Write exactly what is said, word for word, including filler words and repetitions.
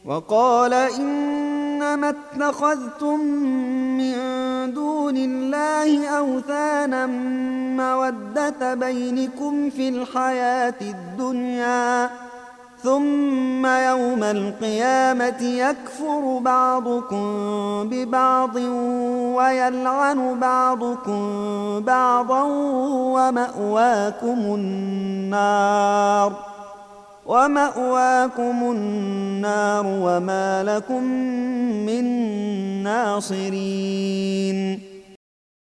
وقال إنما اتخذتم من دون الله أوثانا مودة بينكم في الحياة الدنيا ثم يوم القيامة يكفر بعضكم ببعض ويلعن بعضكم بعضا ومأواكم النار ومأواكم النار وما لكم من ناصرين